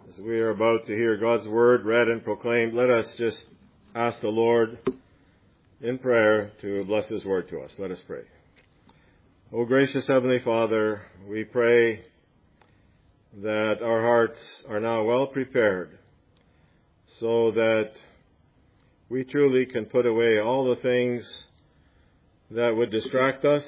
As we are about to hear God's Word read and proclaimed, let us just ask the Lord in prayer to bless His Word to us. Let us pray. O gracious Heavenly Father, we pray that our hearts are now well prepared so that we truly can put away all the things that would distract us.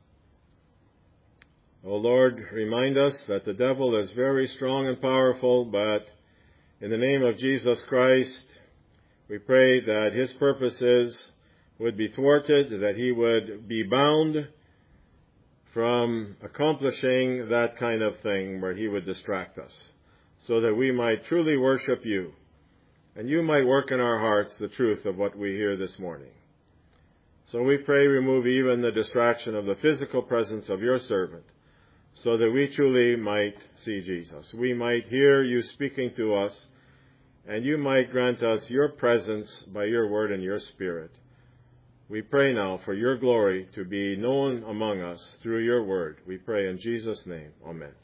O Lord, remind us that the devil is very strong and powerful, but in the name of Jesus Christ, we pray that his purposes would be thwarted, that he would be bound from accomplishing that kind of thing where he would distract us, so that we might truly worship you, and you might work in our hearts the truth of what we hear this morning. So we pray, remove even the distraction of the physical presence of your servant, so that we truly might see Jesus. We might hear you speaking to us, and you might grant us your presence by your word and your spirit. We pray now for your glory to be known among us through your word. We pray in Jesus' name. Amen.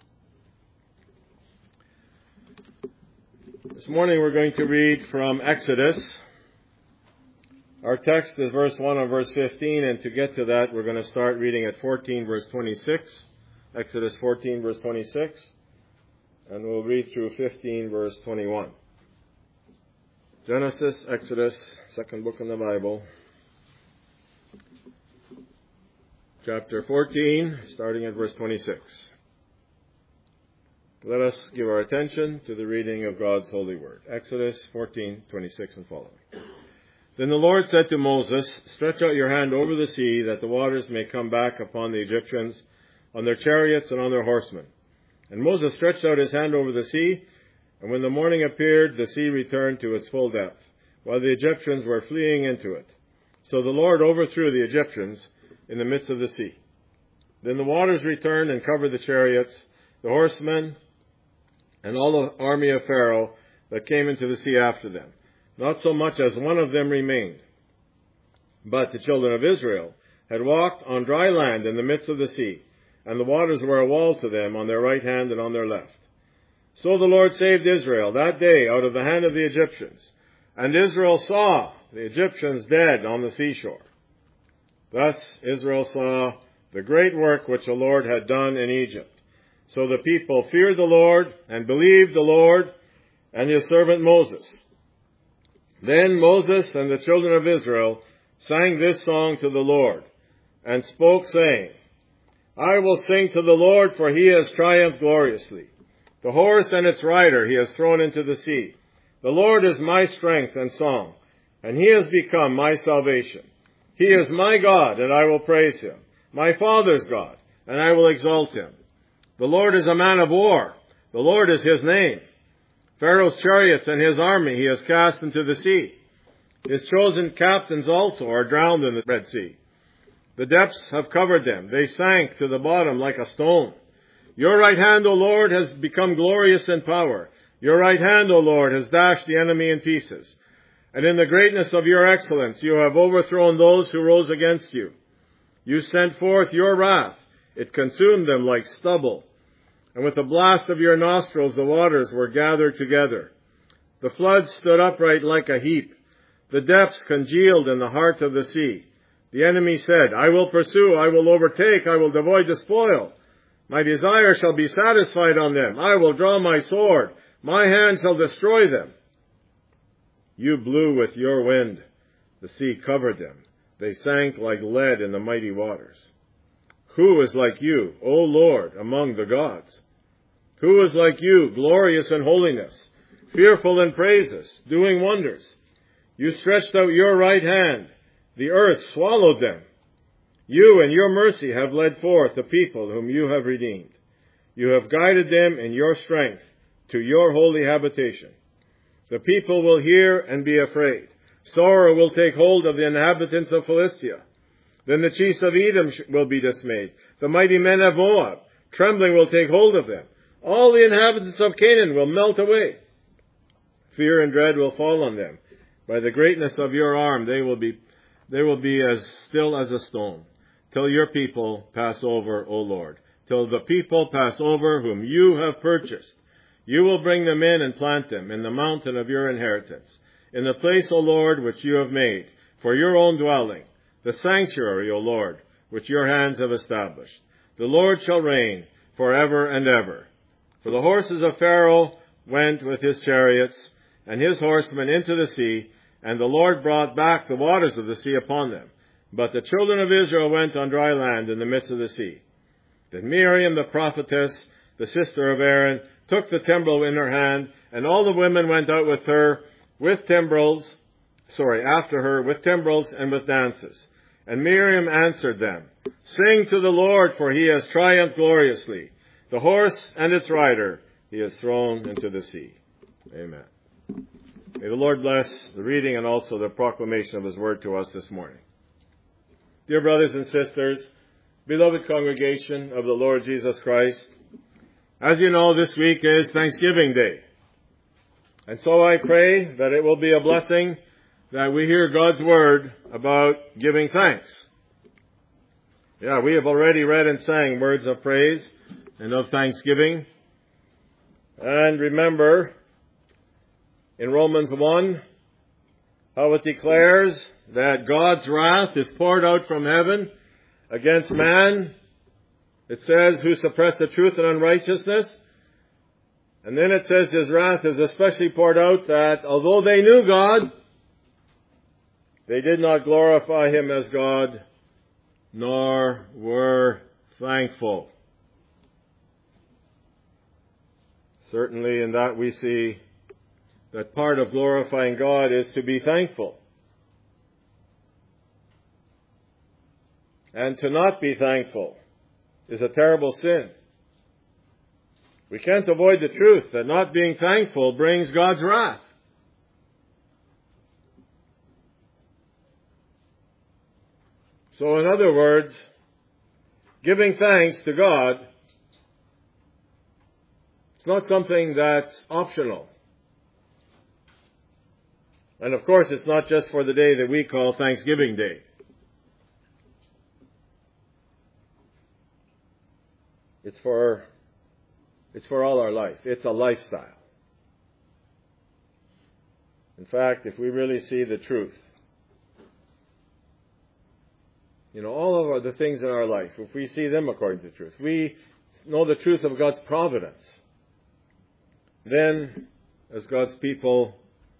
This morning we're going to read from Exodus. Our text is verse 1 and verse 15, and to get to that we're going to start reading at 14 verse 26. Exodus 14, verse 26, and we'll read through 15, verse 21. Genesis, Exodus, second book in the Bible, chapter 14, starting at verse 26. Let us give our attention to the reading of God's holy word. Exodus 14, 26 and following. Then the Lord said to Moses, "Stretch out your hand over the sea, that the waters may come back upon the Egyptians, on their chariots and on their horsemen." And Moses stretched out his hand over the sea, and when the morning appeared, the sea returned to its full depth, while the Egyptians were fleeing into it. So the Lord overthrew the Egyptians in the midst of the sea. Then the waters returned and covered the chariots, the horsemen, and all the army of Pharaoh that came into the sea after them. Not so much as one of them remained. But the children of Israel had walked on dry land in the midst of the sea, and the waters were a wall to them on their right hand and on their left. So the Lord saved Israel that day out of the hand of the Egyptians. And Israel saw the Egyptians dead on the seashore. Thus Israel saw the great work which the Lord had done in Egypt. So the people feared the Lord and believed the Lord and his servant Moses. Then Moses and the children of Israel sang this song to the Lord, and spoke, saying, "I will sing to the Lord, for he has triumphed gloriously. The horse and its rider he has thrown into the sea. The Lord is my strength and song, and he has become my salvation. He is my God, and I will praise him, my father's God, and I will exalt him. The Lord is a man of war. The Lord is his name. Pharaoh's chariots and his army he has cast into the sea. His chosen captains also are drowned in the Red Sea. The depths have covered them. They sank to the bottom like a stone. Your right hand, O Lord, has become glorious in power. Your right hand, O Lord, has dashed the enemy in pieces. And in the greatness of your excellence, you have overthrown those who rose against you. You sent forth your wrath. It consumed them like stubble. And with the blast of your nostrils, the waters were gathered together. The floods stood upright like a heap. The depths congealed in the heart of the sea. The enemy said, I will pursue, I will overtake, I will divide the spoil. My desire shall be satisfied on them. I will draw my sword. My hand shall destroy them. You blew with your wind. The sea covered them. They sank like lead in the mighty waters. Who is like you, O Lord, among the gods? Who is like you, glorious in holiness, fearful in praises, doing wonders? You stretched out your right hand. The earth swallowed them. You in your mercy have led forth the people whom you have redeemed. You have guided them in your strength to your holy habitation. The people will hear and be afraid. Sorrow will take hold of the inhabitants of Philistia. Then the chiefs of Edom will be dismayed. The mighty men of Moab, trembling will take hold of them. All the inhabitants of Canaan will melt away. Fear and dread will fall on them. By the greatness of your arm, they will be as still as a stone, till your people pass over, O Lord, till the people pass over whom you have purchased. You will bring them in and plant them in the mountain of your inheritance, in the place, O Lord, which you have made, for your own dwelling, the sanctuary, O Lord, which your hands have established. The Lord shall reign forever and ever. For the horses of Pharaoh went with his chariots, and his horsemen into the sea, and the Lord brought back the waters of the sea upon them. But the children of Israel went on dry land in the midst of the sea. Then Miriam the prophetess, the sister of Aaron, took the timbrel in her hand, and all the women went out with her, after her, with timbrels and with dances. And Miriam answered them, Sing to the Lord, for he has triumphed gloriously. The horse and its rider he has thrown into the sea. Amen. May the Lord bless the reading and also the proclamation of his word to us this morning. Dear brothers and sisters, beloved congregation of the Lord Jesus Christ, as you know, this week is Thanksgiving Day. And so I pray that it will be a blessing that we hear God's word about giving thanks. Yeah, we have already read and sang words of praise and of thanksgiving. And remember, in Romans 1, how it declares that God's wrath is poured out from heaven against man. It says, who suppress the truth in unrighteousness. And then it says his wrath is especially poured out that although they knew God, they did not glorify him as God, nor were thankful. Certainly in that we see that part of glorifying God is to be thankful. And to not be thankful is a terrible sin. We can't avoid the truth that not being thankful brings God's wrath. So in other words, giving thanks to God, it's not something that's optional. And of course, it's not just for the day that we call Thanksgiving Day. It's for all our life. It's a lifestyle. In fact, if we really see the truth, all of the things in our life, if we see them according to the truth, we know the truth of God's providence, then, as God's people,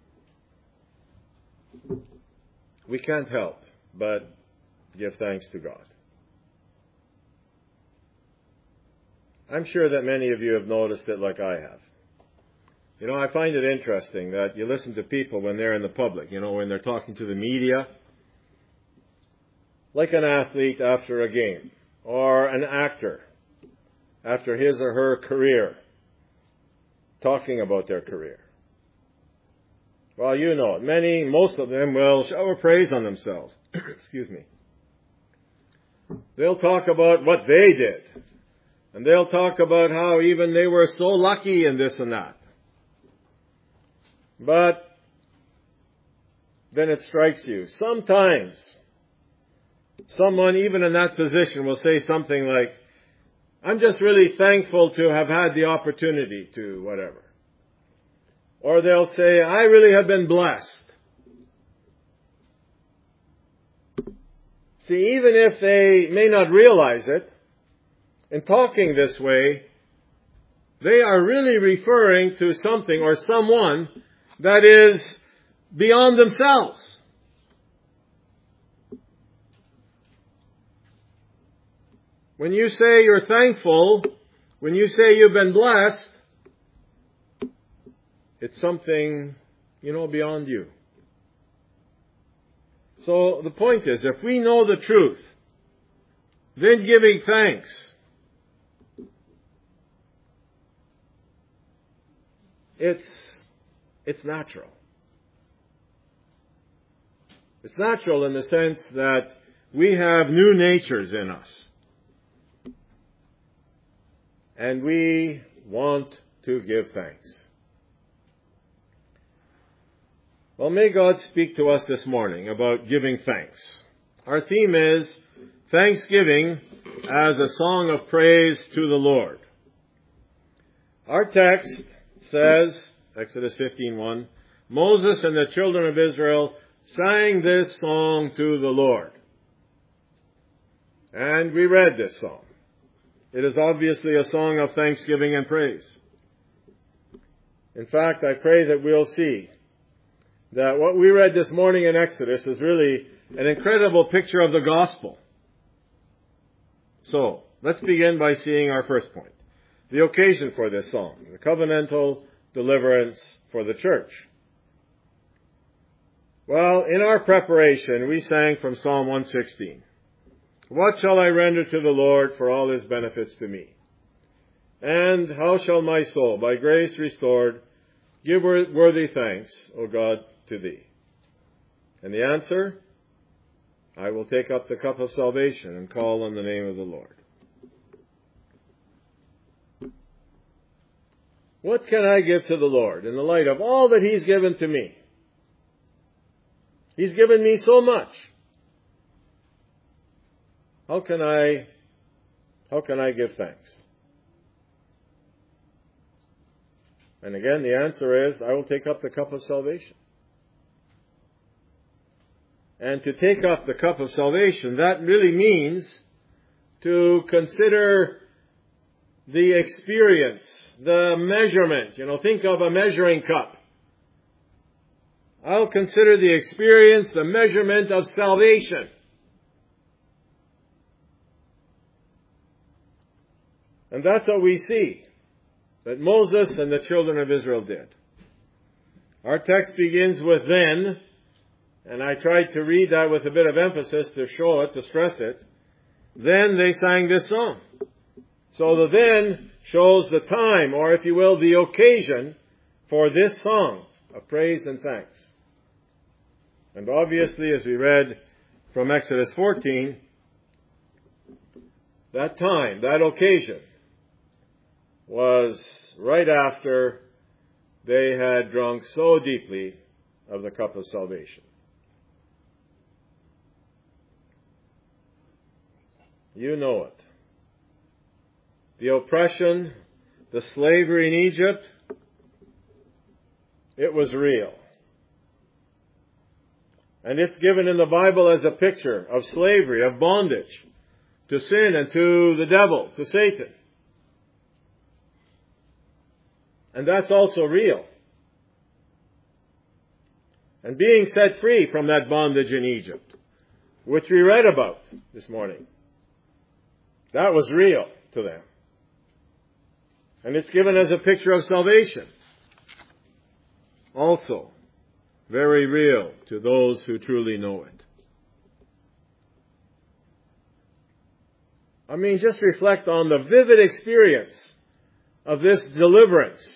we can't help but give thanks to God. I'm sure that many of you have noticed it like I have. I find it interesting that you listen to people when they're in the public, when they're talking to the media, like an athlete after a game, or an actor after his or her career, talking about their career. Well, most of them will shower praise on themselves. Excuse me. They'll talk about what they did. And they'll talk about how even they were so lucky in this and that. But then it strikes you. Sometimes someone even in that position will say something like, I'm just really thankful to have had the opportunity to whatever. Or they'll say, I really have been blessed. See, even if they may not realize it, in talking this way, they are really referring to something or someone that is beyond themselves. When you say you're thankful, when you say you've been blessed, it's something, beyond you. So the point is, if we know the truth, then giving thanks it's natural. It's natural in the sense that we have new natures in us. And we want to give thanks. Well, may God speak to us this morning about giving thanks. Our theme is Thanksgiving as a song of praise to the Lord. Our text says, Exodus 15:1, Moses and the children of Israel sang this song to the Lord. And we read this song. It is obviously a song of thanksgiving and praise. In fact, I pray that we'll see that what we read this morning in Exodus is really an incredible picture of the gospel. So, let's begin by seeing our first point. The occasion for this song, the covenantal deliverance for the church. Well, in our preparation, we sang from Psalm 116. What shall I render to the Lord for all his benefits to me? And how shall my soul, by grace restored, give worthy thanks, O God, to thee? And the answer, I will take up the cup of salvation and call on the name of the Lord. What can I give to the Lord in the light of all that he's given to me? He's given me so much. How can I give thanks? And again, the answer is, I will take up the cup of salvation. And to take up the cup of salvation, that really means to consider the experience, the measurement. Think of a measuring cup. I'll consider the experience, the measurement of salvation. And that's what we see that Moses and the children of Israel did. Our text begins with then, and I tried to read that with a bit of emphasis to show it, to stress it. Then they sang this song. So the then shows the time, or if you will, the occasion for this song of praise and thanks. And obviously, as we read from Exodus 14, that time, that occasion, was right after they had drunk so deeply of the cup of salvation. You know it. The oppression, the slavery in Egypt, it was real. And it's given in the Bible as a picture of slavery, of bondage to sin and to the devil, to Satan. And that's also real. And being set free from that bondage in Egypt, which we read about this morning, that was real to them. And it's given as a picture of salvation. Also, very real to those who truly know it. Just reflect on the vivid experience of this deliverance.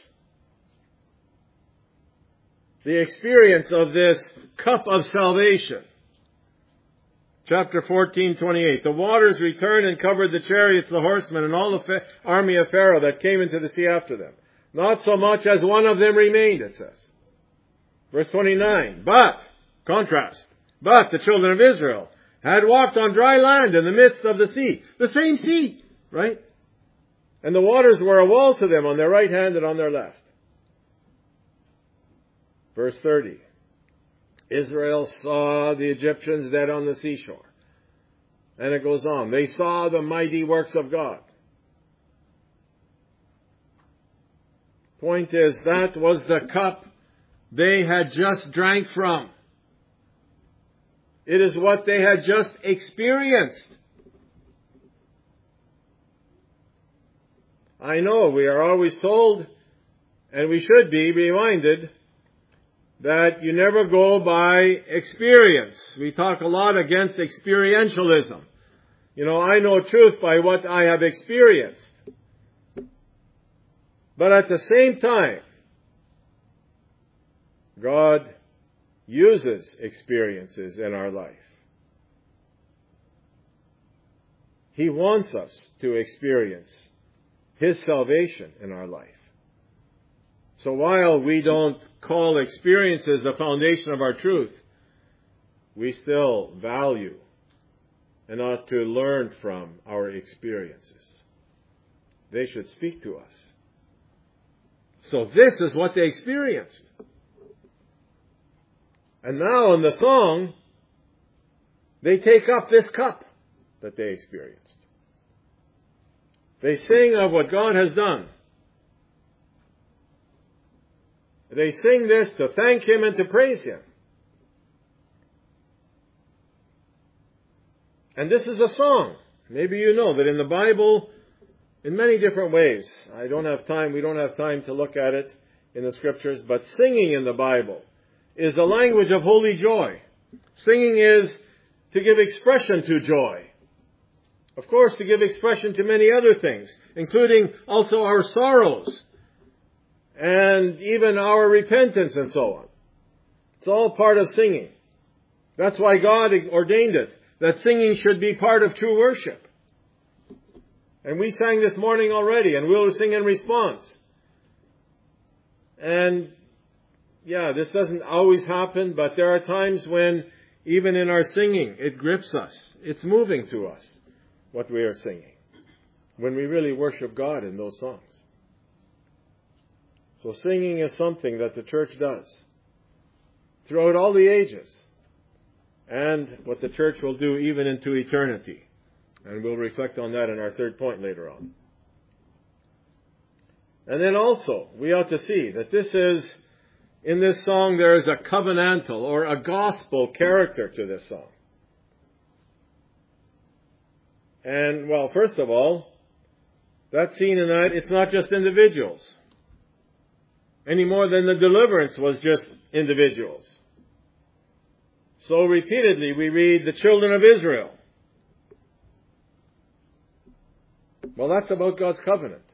The experience of this cup of salvation. Chapter 14:28. The waters returned and covered the chariots, the horsemen, and all the army of Pharaoh that came into the sea after them. Not so much as one of them remained, it says. Verse 29. But the children of Israel had walked on dry land in the midst of the sea. The same sea, right? And the waters were a wall to them on their right hand and on their left. Verse 30. Israel saw the Egyptians dead on the seashore. And it goes on. They saw the mighty works of God. Point is, that was the cup they had just drank from. It is what they had just experienced. I know we are always told, and we should be reminded, that you never go by experience. We talk a lot against experientialism. I know truth by what I have experienced. But at the same time, God uses experiences in our life. He wants us to experience His salvation in our life. So while we don't call experiences the foundation of our truth, we still value and ought to learn from our experiences. They should speak to us. So this is what they experienced. And now in the song, they take up this cup that they experienced. They sing of what God has done. They sing this to thank Him and to praise Him. And this is a song. Maybe you know that in the Bible, in many different ways, we don't have time to look at it in the Scriptures, but singing in the Bible is a language of holy joy. Singing is to give expression to joy. Of course, to give expression to many other things, including also our sorrows and even our repentance and so on. It's all part of singing. That's why God ordained it, that singing should be part of true worship. And we sang this morning already, and we'll sing in response. And this doesn't always happen, but there are times when even in our singing, it grips us. It's moving to us, what we are singing, when we really worship God in those songs. So singing is something that the church does throughout all the ages, and what the church will do even into eternity. And we'll reflect on that in our third point later on. And then also, we ought to see that in this song there is a covenantal or a gospel character to this song. And, well, first of all, that's seen in that it's not just individuals, any more than the deliverance was just individuals. So repeatedly we read the children of Israel. Well, that's about God's covenant.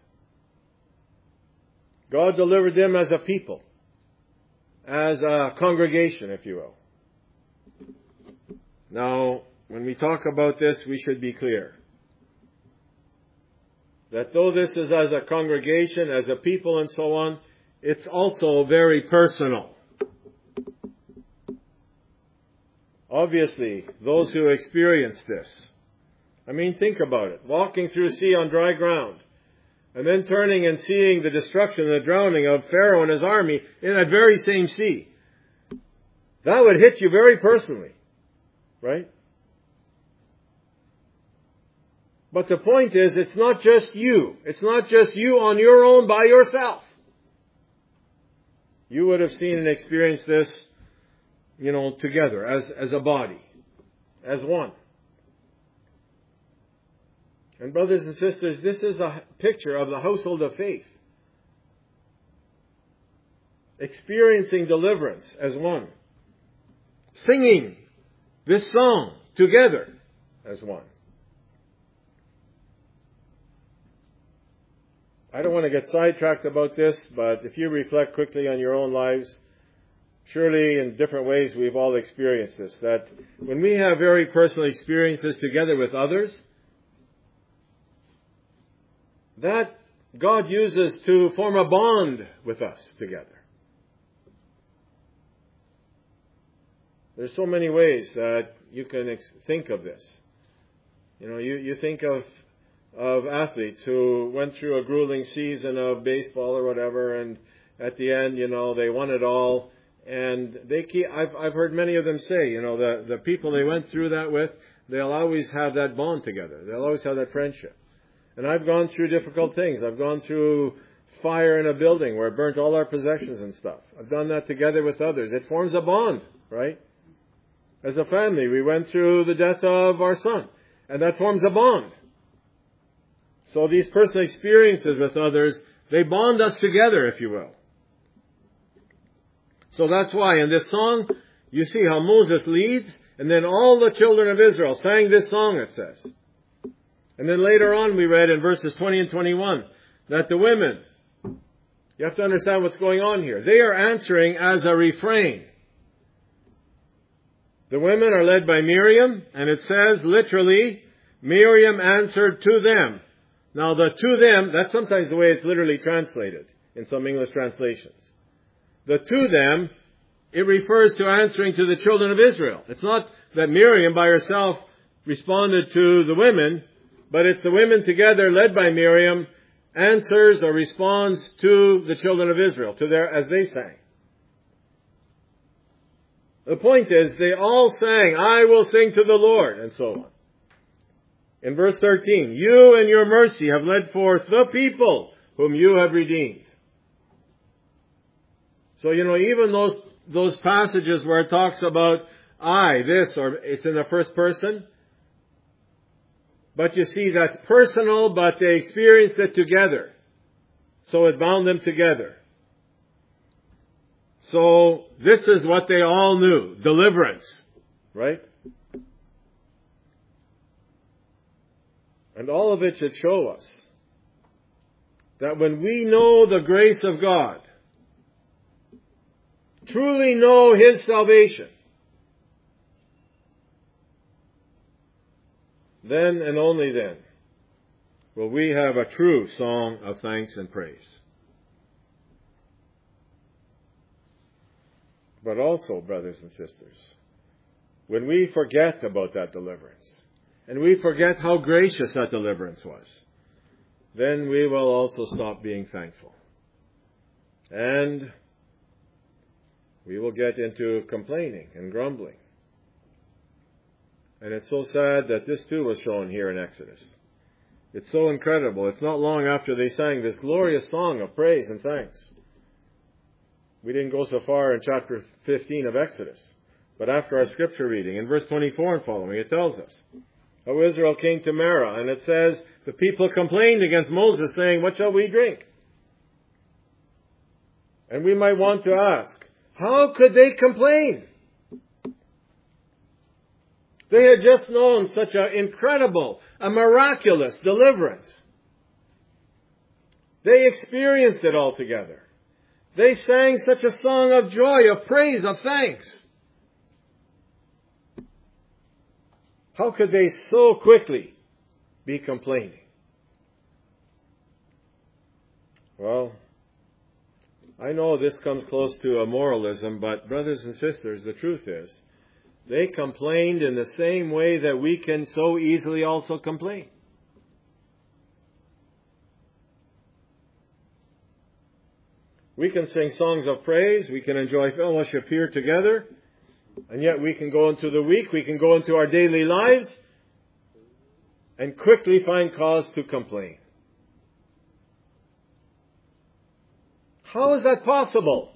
God delivered them as a people, as a congregation, if you will. Now, when we talk about this, we should be clear that though this is as a congregation, as a people and so on, it's also very personal. Obviously, those who experience this, think about it. Walking through sea on dry ground, and then turning and seeing the destruction and the drowning of Pharaoh and his army in that very same sea. That would hit you very personally, right? But the point is, it's not just you. It's not just you on your own by yourself. You would have seen and experienced this, together as a body, as one. And brothers and sisters, this is a picture of the household of faith. Experiencing deliverance as one. Singing this song together as one. I don't want to get sidetracked about this, but if you reflect quickly on your own lives, surely in different ways we've all experienced this, that when we have very personal experiences together with others, that God uses to form a bond with us together. There's so many ways that you can think of this. You think of athletes who went through a grueling season of baseball or whatever, and at the end, they won it all. And I've heard many of them say, the people they went through that with, they'll always have that bond together. They'll always have that friendship. And I've gone through difficult things. I've gone through fire in a building where it burnt all our possessions and stuff. I've done that together with others. It forms a bond, right? As a family, we went through the death of our son, and that forms a bond. So these personal experiences with others, they bond us together, if you will. So that's why in this song, you see how Moses leads, and then all the children of Israel sang this song, it says. And then later on we read in verses 20 and 21 that the women, you have to understand what's going on here. They are answering as a refrain. The women are led by Miriam, and it says literally, Miriam answered to them. Now the to them, that's sometimes the way it's literally translated in some English translations. The to them, it refers to answering to the children of Israel. It's not that Miriam by herself responded to the women, but it's the women together led by Miriam answers or responds to the children of Israel, as they sang. The point is, they all sang, I will sing to the Lord, and so on. In verse 13, you in your mercy have led forth the people whom you have redeemed. So, even those passages where it talks about I, this, or it's in the first person, but you see that's personal, but they experienced it together. So it bound them together. So this is what they all knew. Deliverance. Right? And all of it should show us that when we know the grace of God, truly know His salvation, then and only then will we have a true song of thanks and praise. But also, brothers and sisters, when we forget about that deliverance, and we forget how gracious that deliverance was, then we will also stop being thankful. And we will get into complaining and grumbling. And it's so sad that this too was shown here in Exodus. It's so incredible. It's not long after they sang this glorious song of praise and thanks. We didn't go so far in chapter 15 of Exodus. But after our scripture reading, in verse 24 and following, it tells us how Israel came to Marah. And it says, the people complained against Moses, saying, what shall we drink? And we might want to ask, how could they complain? They had just known such an incredible, a miraculous deliverance. They experienced it all together. They sang such a song of joy, of praise, of thanks. How could they so quickly be complaining? Well, I know this comes close to a moralism, but brothers and sisters, the truth is, they complained in the same way that we can so easily also complain. We can sing songs of praise, we can enjoy fellowship here together, and yet we can go into the week, we can go into our daily lives, and quickly find cause to complain. How is that possible?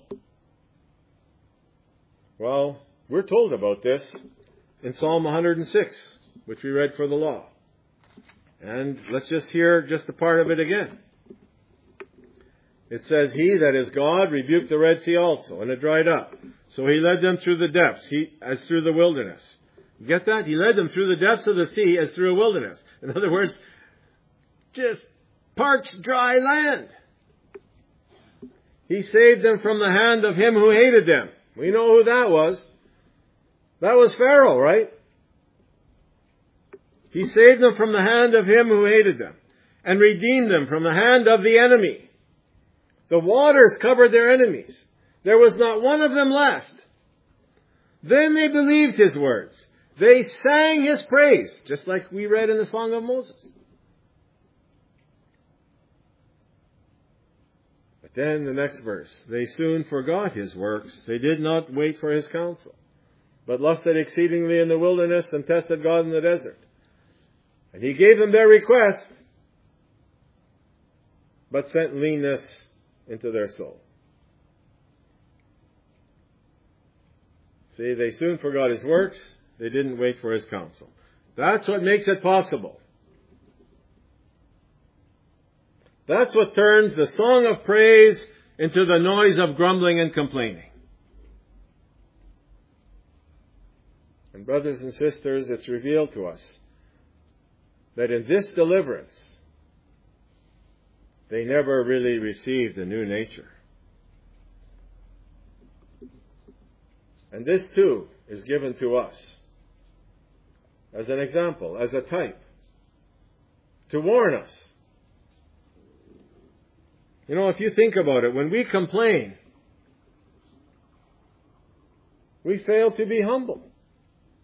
Well, we're told about this in Psalm 106, which we read for the law. And let's just hear just a part of it again. It says, He, that is God, rebuked the Red Sea also, and it dried up. So He led them through the depths, as through the wilderness. You get that? He led them through the depths of the sea as through a wilderness. In other words, just parched, dry land. He saved them from the hand of him who hated them. We know who that was. That was Pharaoh, right? He saved them from the hand of him who hated them, and redeemed them from the hand of the enemy. The waters covered their enemies. There was not one of them left. Then they believed His words. They sang His praise, just like we read in the Song of Moses. But then the next verse, they soon forgot His works. They did not wait for His counsel, but lusted exceedingly in the wilderness and tested God in the desert. And He gave them their request, but sent leanness into their soul. See, they soon forgot His works. They didn't wait for His counsel. That's what makes it possible. That's what turns the song of praise into the noise of grumbling and complaining. And brothers and sisters, it's revealed to us that in this deliverance, they never really received a new nature. And this too is given to us as an example, as a type, to warn us. You know, if you think about it, when we complain, we fail to be humble.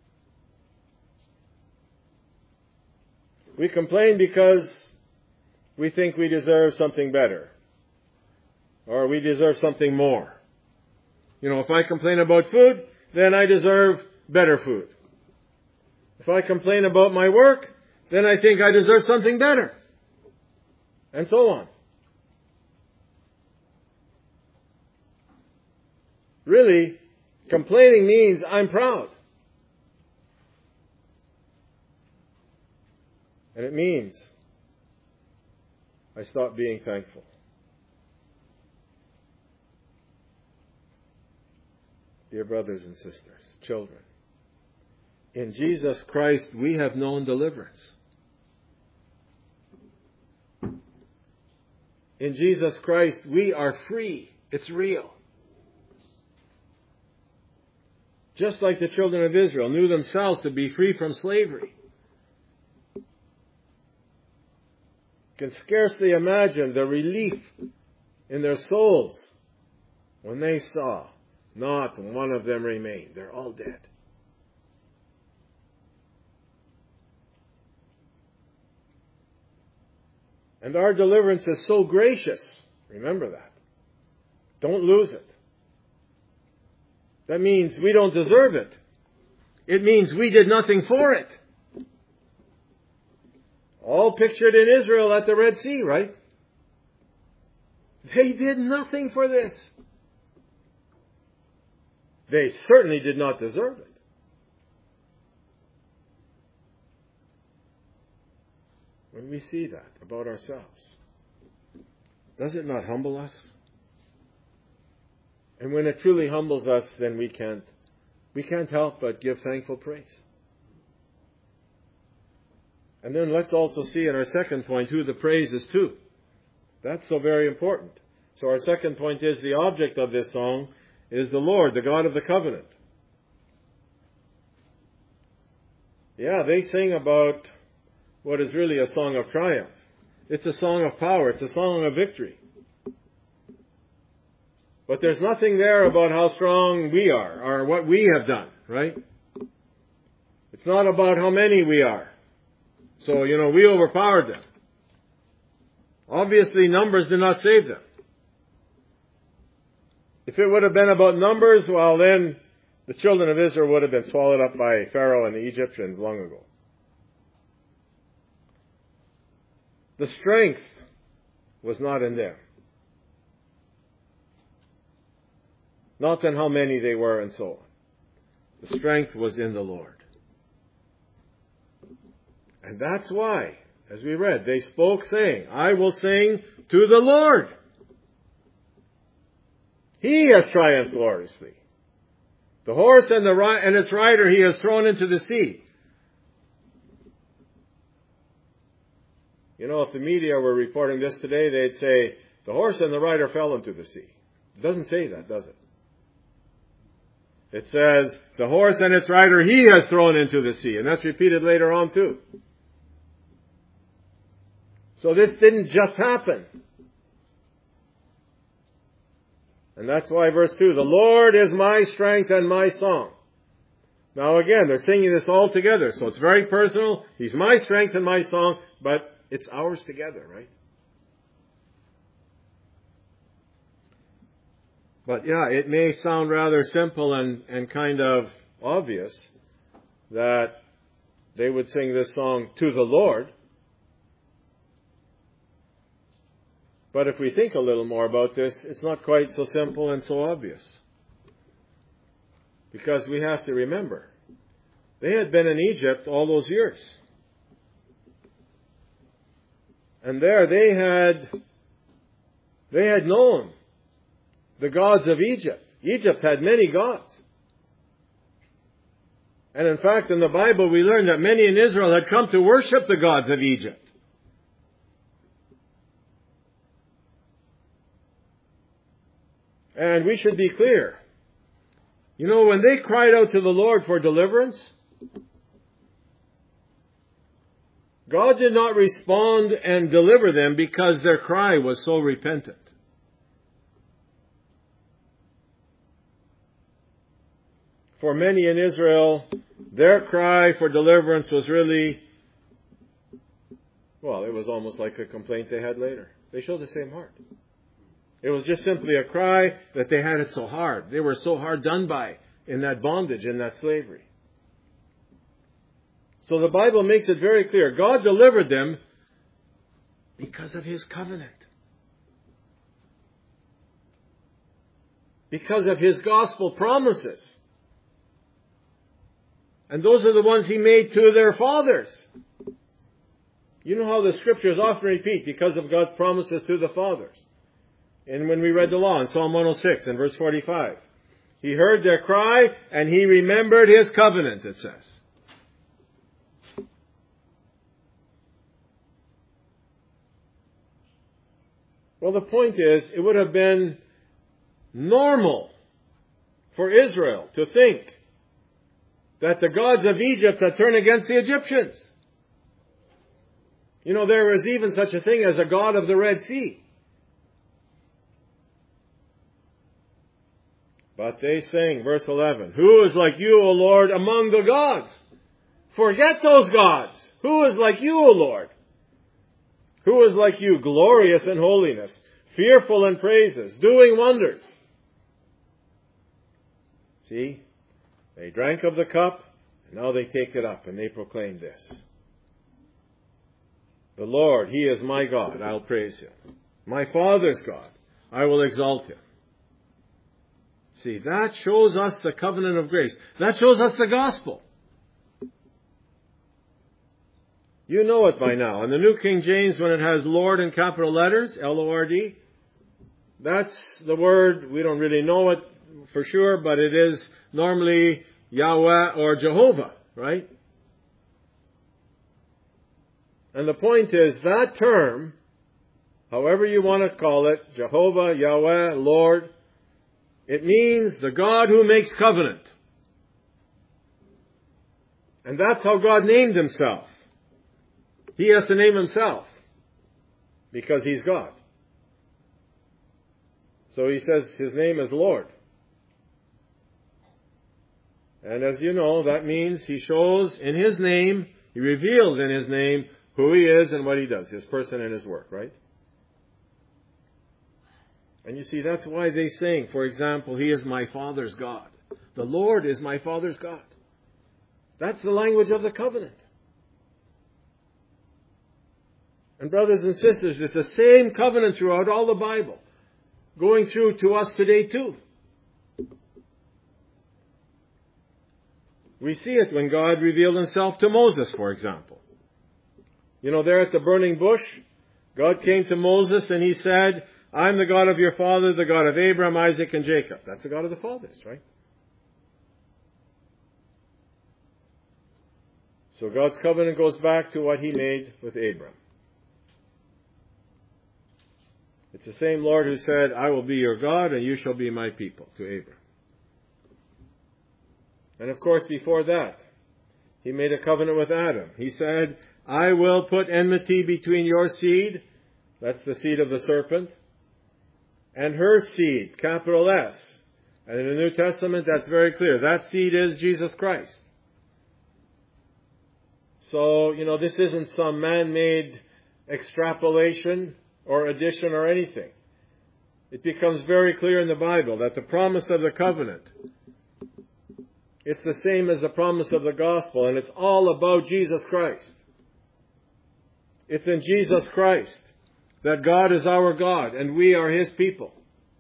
We complain because we think we deserve something better. Or we deserve something more. If I complain about food, then I deserve better food. If I complain about my work, then I think I deserve something better. And so on. Really, complaining means I'm proud. And it means I stop being thankful. Dear brothers and sisters, children, in Jesus Christ we have known deliverance. In Jesus Christ we are free. It's real. Just like the children of Israel knew themselves to be free from slavery. Can scarcely imagine the relief in their souls when they saw not one of them remained. They're all dead. And our deliverance is so gracious. Remember that. Don't lose it. That means we don't deserve it. It means we did nothing for it. All pictured in Israel at the Red Sea, right? They did nothing for this. They certainly did not deserve it. When we see that about ourselves, does it not humble us? And when it truly humbles us, then we can't help but give thankful praise. And then let's also see in our second point who the praise is to. That's so very important. So our second point is the object of this song is the Lord, the God of the covenant. Yeah, they sing about what is really a song of triumph. It's a song of power. It's a song of victory. But there's nothing there about how strong we are or what we have done, right? It's not about how many we are. So, we overpowered them. Obviously, numbers did not save them. If it would have been about numbers, well then, the children of Israel would have been swallowed up by Pharaoh and the Egyptians long ago. The strength was not in them. Not in how many they were and so on. The strength was in the Lord. And that's why, as we read, they spoke saying, I will sing to the Lord. He has triumphed gloriously. The horse and its rider he has thrown into the sea. If the media were reporting this today, they'd say, the horse and the rider fell into the sea. It doesn't say that, does it? It says, the horse and its rider he has thrown into the sea. And that's repeated later on too. So this didn't just happen. And that's why verse 2, the Lord is my strength and my song. Now again, they're singing this all together. So it's very personal. He's my strength and my song, but it's ours together, right? But yeah, it may sound rather simple and kind of obvious that they would sing this song to the Lord. But if we think a little more about this, it's not quite so simple and so obvious. Because we have to remember, they had been in Egypt all those years. And there they had known the gods of Egypt. Egypt had many gods. And in fact, in the Bible we learn that many in Israel had come to worship the gods of Egypt. And we should be clear. When they cried out to the Lord for deliverance, God did not respond and deliver them because their cry was so repentant. For many in Israel, their cry for deliverance was really Well, it was almost like a complaint they had later. They showed the same heart. It was just simply a cry that they had it so hard. They were so hard done by in that bondage, in that slavery. So the Bible makes it very clear. God delivered them because of His covenant. Because of His gospel promises. And those are the ones He made to their fathers. You know how the Scriptures often repeat, because of God's promises to the fathers. And when we read the law in Psalm 106 and verse 45, He heard their cry and He remembered His covenant, it says. Well, the point is, it would have been normal for Israel to think that the gods of Egypt had turned against the Egyptians. You know, there is even such a thing as a god of the Red Sea. But they sing, verse 11, "Who is like you, O Lord, among the gods? Forget those gods. Who is like you, O Lord? Who is like you, glorious in holiness, fearful in praises, doing wonders?" See, they drank of the cup, and now they take it up, and they proclaim this. "The Lord, He is my God, I'll praise Him. My Father's God, I will exalt Him." See, that shows us the covenant of grace. That shows us the gospel. You know it by now. In the New King James, when it has Lord in capital letters, L-O-R-D, that's the word, we don't really know it for sure, but it is normally Yahweh or Jehovah, right? And the point is, that term, however you want to call it, Jehovah, Yahweh, Lord, it means the God who makes covenant. And that's how God named Himself. He has to name Himself because He's God. So He says His name is Lord. And as you know, that means He shows in His name, He reveals in His name who He is and what He does, His person and His work, right? And you see, that's why they sing, for example, He is my Father's God. The Lord is my Father's God. That's the language of the covenant. And brothers and sisters, it's the same covenant throughout all the Bible, going through to us today too. We see it when God revealed Himself to Moses, for example. You know, there at the burning bush, God came to Moses and He said, "I'm the God of your father, the God of Abraham, Isaac, and Jacob." That's the God of the fathers, right? So God's covenant goes back to what He made with Abraham. It's the same Lord who said, "I will be your God and you shall be my people," to Abraham. And of course, before that, He made a covenant with Adam. He said, "I will put enmity between your seed," that's the seed of the serpent, "and her seed," capital S. And in the New Testament, that's very clear. That seed is Jesus Christ. So, you know, this isn't some man-made extrapolation or addition or anything. It becomes very clear in the Bible that the promise of the covenant, it's the same as the promise of the gospel, and it's all about Jesus Christ. It's in Jesus Christ that God is our God and we are His people.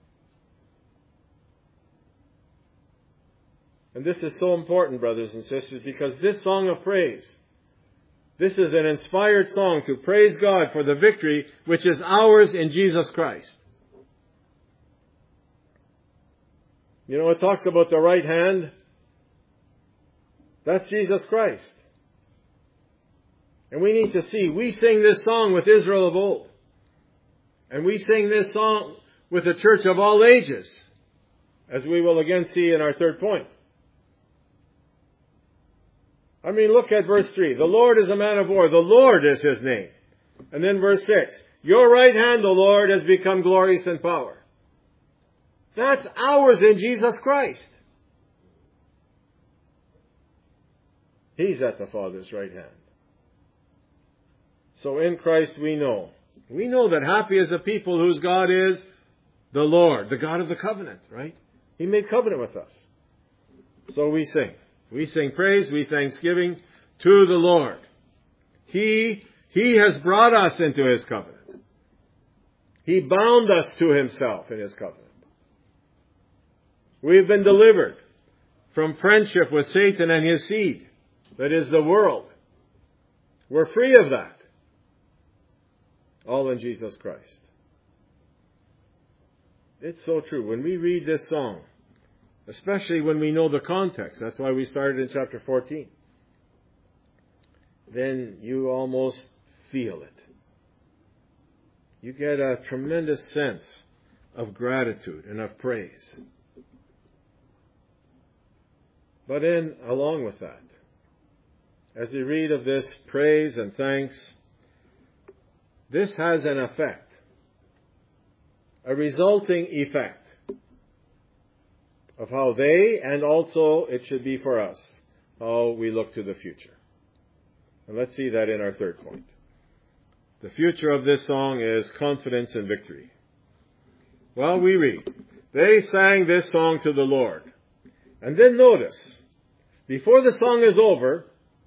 And this is so important, brothers and sisters, because this song of praise, this is an inspired song to praise God for the victory which is ours in Jesus Christ. You know, it talks about the right hand. That's Jesus Christ. And we need to see, we sing this song with Israel of old. And we sing this song with the church of all ages, as we will again see in our third point. I mean, look at verse 3. The Lord is a man of war. The Lord is His name. And then verse 6. Your right hand, O Lord, has become glorious in power. That's ours in Jesus Christ. He's at the Father's right hand. So in Christ we know that happy is the people whose God is the Lord, the God of the covenant, right? He made covenant with us. So we sing. We sing praise, we thanksgiving to the Lord. He has brought us into His covenant. He bound us to Himself in His covenant. We've been delivered from friendship with Satan and his seed, that is the world. We're free of that. All in Jesus Christ. It's so true. When we read this song, especially when we know the context, that's why we started in chapter 14, then you almost feel it. You get a tremendous sense of gratitude and of praise. But along with that, as you read of this praise and thanks, this has an effect, a resulting effect of how they, and also it should be for us, how we look to the future. And let's see that in our third point. The future of this song is confidence and victory. Well, we read, they sang this song to the Lord. And then notice, before the song is over,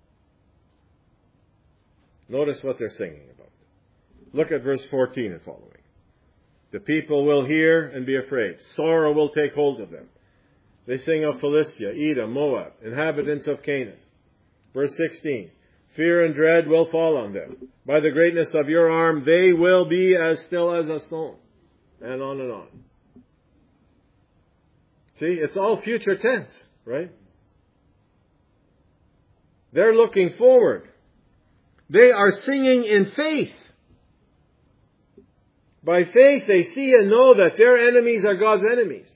notice what they're singing about. Look at verse 14 and following. The people will hear and be afraid. Sorrow will take hold of them. They sing of Philistia, Edom, Moab, inhabitants of Canaan. Verse 16. Fear and dread will fall on them. By the greatness of your arm, they will be as still as a stone. And on and on. See, it's all future tense, right? They're looking forward. They are singing in faith. By faith, they see and know that their enemies are God's enemies.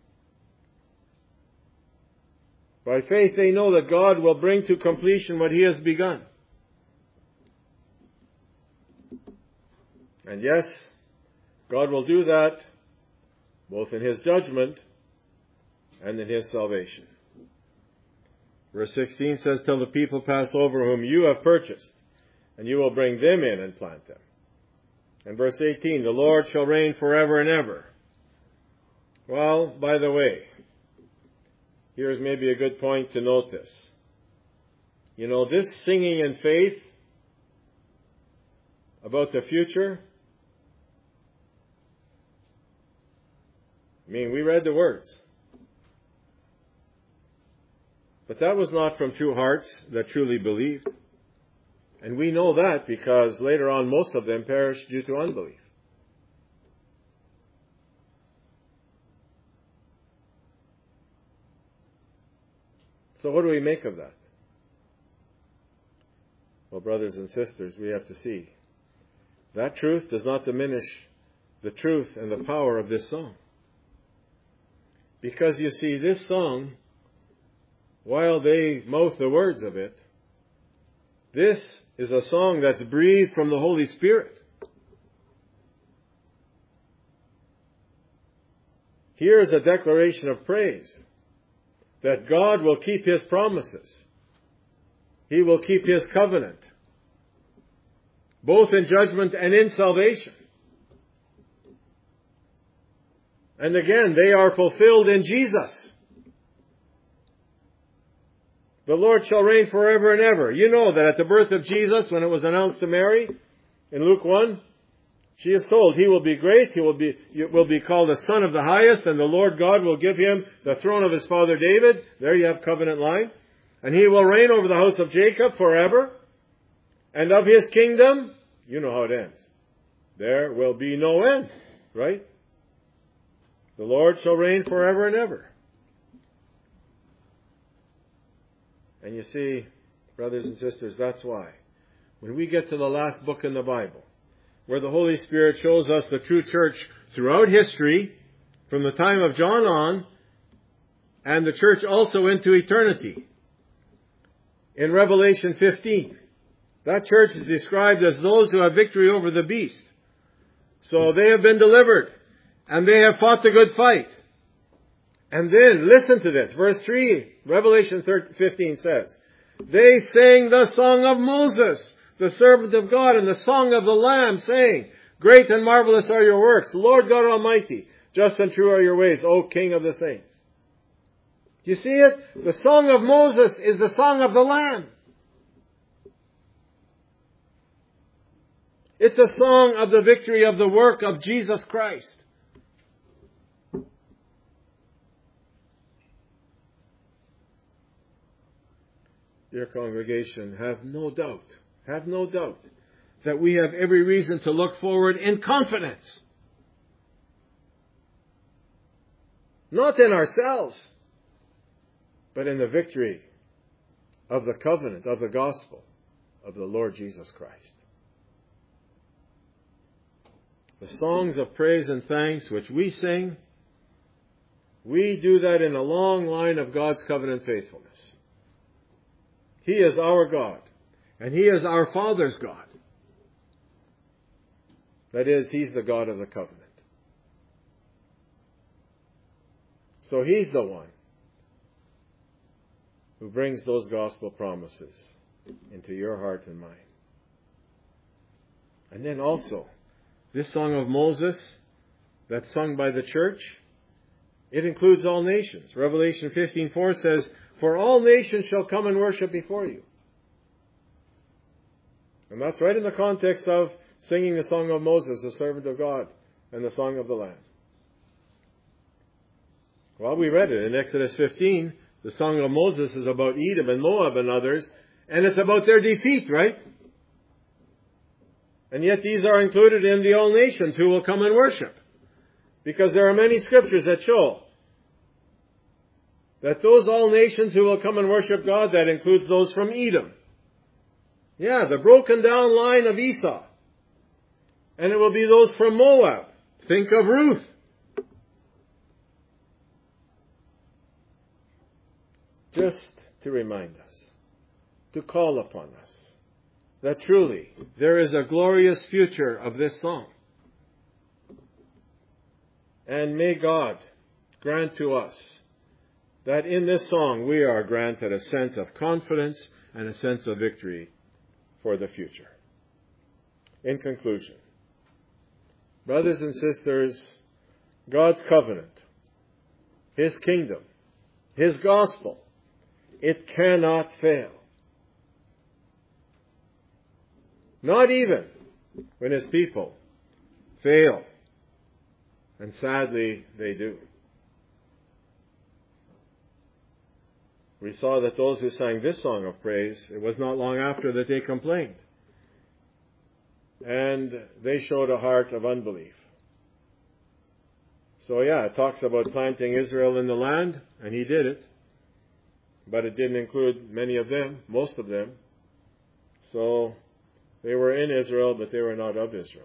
By faith, they know that God will bring to completion what He has begun. And yes, God will do that both in His judgment and in His salvation. Verse 16 says, till the people pass over whom you have purchased, and you will bring them in and plant them. And verse 18, the Lord shall reign forever and ever. Well, by the way, here's maybe a good point to note this. You know, this singing in faith about the future, I mean, we read the words. But that was not from true hearts that truly believed. And we know that because later on most of them perished due to unbelief. So what do we make of that? Well, brothers and sisters, we have to see. That truth does not diminish the truth and the power of this song. Because you see, this song, while they mouth the words of it, this is a song that's breathed from the Holy Spirit. Here is a declaration of praise that God will keep His promises. He will keep His covenant, both in judgment and in salvation. And again, they are fulfilled in Jesus. The Lord shall reign forever and ever. You know that at the birth of Jesus, when it was announced to Mary, in Luke 1, she is told, He will be great, He will be called the Son of the Highest, and the Lord God will give Him the throne of His father David. There you have covenant line. And He will reign over the house of Jacob forever. And of His kingdom, you know how it ends. There will be no end, right? The Lord shall reign forever and ever. And you see, brothers and sisters, that's why when we get to the last book in the Bible, where the Holy Spirit shows us the true church throughout history, from the time of John on, and the church also into eternity. In Revelation 15, that church is described as those who have victory over the beast. So they have been delivered, and they have fought the good fight. And then, listen to this, verse 3, Revelation 15 says, they sang the song of Moses, the servant of God, and the song of the Lamb, saying, Great and marvelous are your works, Lord God Almighty. Just and true are your ways, O King of the saints. Do you see it? The song of Moses is the song of the Lamb. It's a song of the victory of the work of Jesus Christ. Dear congregation, have no doubt that we have every reason to look forward in confidence. Not in ourselves, but in the victory of the covenant, of the gospel of the Lord Jesus Christ. The songs of praise and thanks which we sing, we do that in a long line of God's covenant faithfulness. He is our God, and He is our Father's God. That is, He's the God of the covenant. So He's the one who brings those gospel promises into your heart and mind. And then also, this song of Moses that's sung by the church, it includes all nations. Revelation 15:4 says, For all nations shall come and worship before you. And that's right in the context of singing the song of Moses, the servant of God, and the song of the Lamb. Well, we read it in Exodus 15. The song of Moses is about Edom and Moab and others, and it's about their defeat, right? And yet these are included in the all nations who will come and worship. Because there are many scriptures that show that those all nations who will come and worship God, that includes those from Edom. Yeah, the broken down line of Esau. And it will be those from Moab. Think of Ruth. Just to remind us, to call upon us, that truly there is a glorious future of this song. And may God grant to us that in this song we are granted a sense of confidence and a sense of victory for the future. In conclusion, brothers and sisters, God's covenant, His kingdom, His gospel, it cannot fail. Not even when His people fail. And sadly, they do. We saw that those who sang this song of praise, it was not long after that they complained. And they showed a heart of unbelief. So yeah, it talks about planting Israel in the land, and He did it. But it didn't include many of them, most of them. So they were in Israel, but they were not of Israel.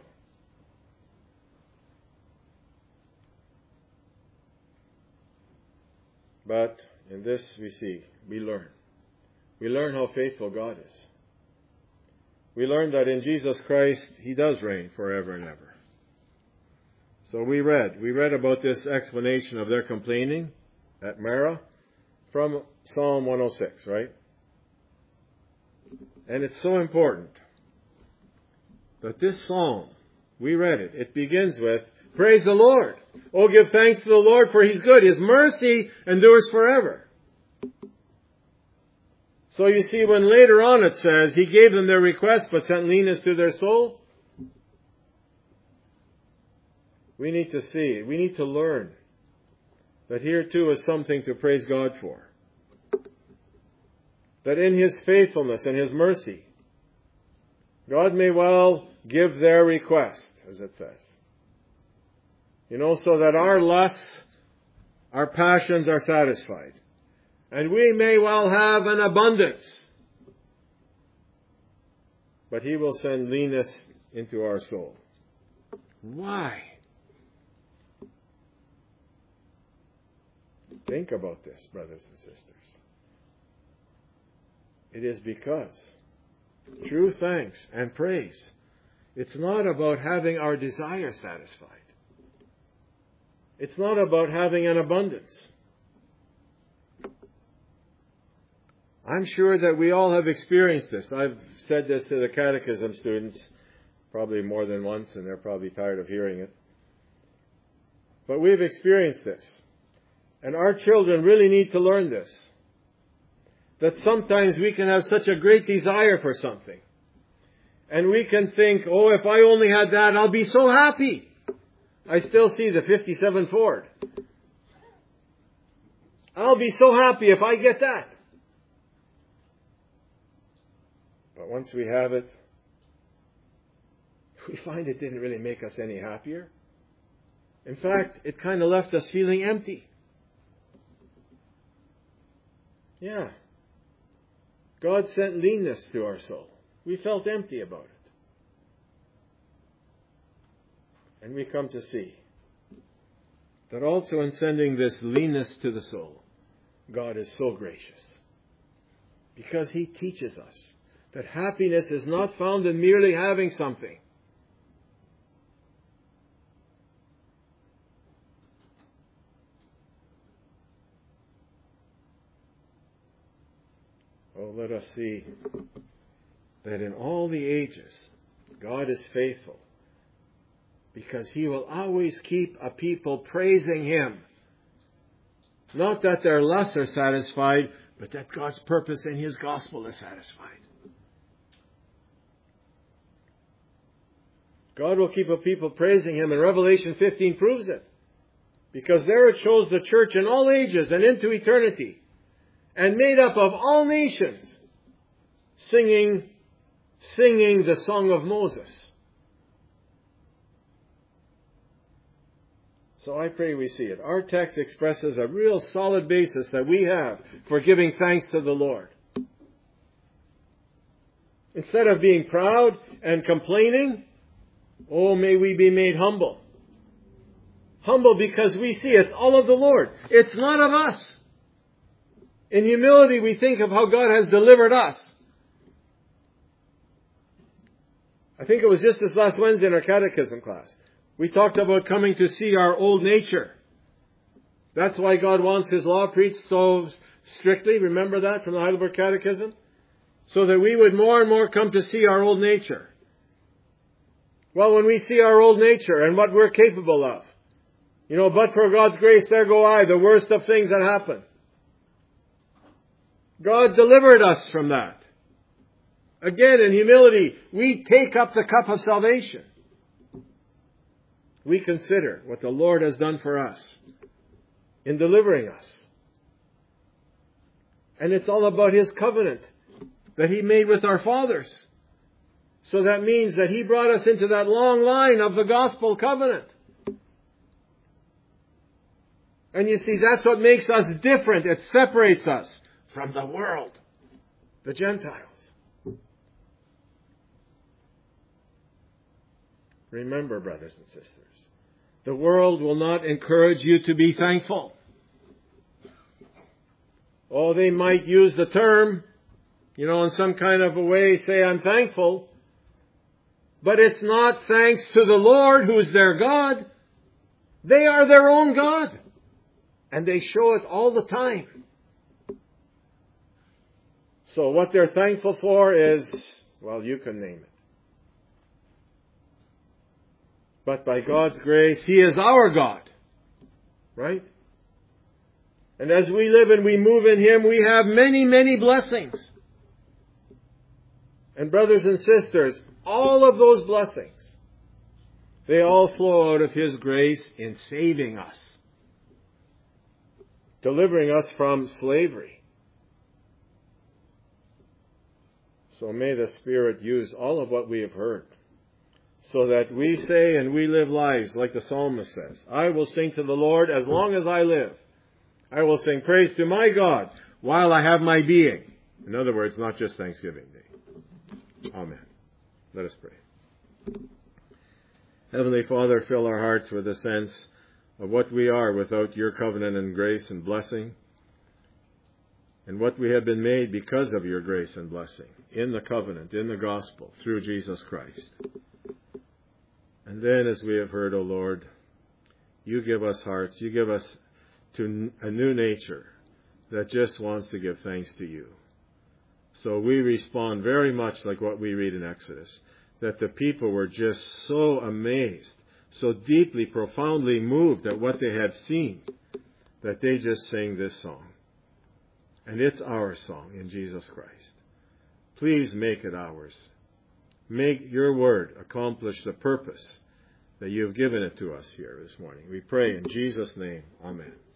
But in this we learn. We learn how faithful God is. We learn that in Jesus Christ, He does reign forever and ever. So we read about this explanation of their complaining at Marah from Psalm 106, right? And it's so important that this psalm, we read it, it begins with, Praise the Lord. Oh, give thanks to the Lord, for He's good. His mercy endures forever. So you see, when later on it says, He gave them their request, but sent leanness to their soul, we need to see, we need to learn that here too is something to praise God for. That in His faithfulness and His mercy, God may well give their request, as it says. You know, so that our lusts, our passions are satisfied. And we may well have an abundance. But He will send leanness into our soul. Why? Think about this, brothers and sisters. It is because true thanks and praise, it's not about having our desires satisfied. It's not about having an abundance. I'm sure that we all have experienced this. I've said this to the catechism students probably more than once, and they're probably tired of hearing it. But we've experienced this. And our children really need to learn this. That sometimes we can have such a great desire for something. And we can think, oh, if I only had that, I'll be so happy. I still see the 57 Ford. I'll be so happy if I get that. But once we have it, we find it didn't really make us any happier. In fact, it kind of left us feeling empty. Yeah. God sent leanness to our soul. We felt empty about it. And we come to see that also in sending this leanness to the soul, God is so gracious. Because He teaches us that happiness is not found in merely having something. Oh, let us see that in all the ages, God is faithful, because He will always keep a people praising Him. Not that their lusts are satisfied, but that God's purpose in His gospel is satisfied. God will keep a people praising Him, and Revelation 15 proves it. Because there it shows the church in all ages and into eternity, and made up of all nations, singing the song of Moses. So I pray we see it. Our text expresses a real solid basis that we have for giving thanks to the Lord. Instead of being proud and complaining, oh, may we be made humble. Humble because we see it's all of the Lord. It's not of us. In humility, we think of how God has delivered us. I think it was just this last Wednesday in our catechism class. We talked about coming to see our old nature. That's why God wants His law preached so strictly. Remember that from the Heidelberg Catechism? So that we would more and more come to see our old nature. Well, when we see our old nature and what we're capable of, but for God's grace, there go I, the worst of things that happen. God delivered us from that. Again, in humility, we take up the cup of salvation. We consider what the Lord has done for us in delivering us. And it's all about His covenant that He made with our fathers. So that means that He brought us into that long line of the gospel covenant. And you see, that's what makes us different. It separates us from the world, the Gentiles. Remember, brothers and sisters, the world will not encourage you to be thankful. Oh, they might use the term, in some kind of a way, say, I'm thankful. But it's not thanks to the Lord, who is their God. They are their own God. And they show it all the time. So what they're thankful for is, well, you can name it. But by God's grace, He is our God. Right? And as we live and we move in Him, we have many, many blessings. And brothers and sisters, all of those blessings, they all flow out of His grace in saving us. Delivering us from slavery. So may the Spirit use all of what we have heard, so that we say and we live lives like the psalmist says, I will sing to the Lord as long as I live. I will sing praise to my God while I have my being. In other words, not just Thanksgiving Day. Amen. Let us pray. Heavenly Father, fill our hearts with a sense of what we are without your covenant and grace and blessing, and what we have been made because of your grace and blessing in the covenant, in the gospel, through Jesus Christ. And then, as we have heard, O Lord, you give us hearts, you give us to a new nature that just wants to give thanks to you. So we respond very much like what we read in Exodus, that the people were just so amazed, so deeply, profoundly moved at what they had seen, that they just sang this song. And it's our song in Jesus Christ. Please make it ours. Make your word accomplish the purpose that you have given it to us here this morning. We pray in Jesus' name. Amen.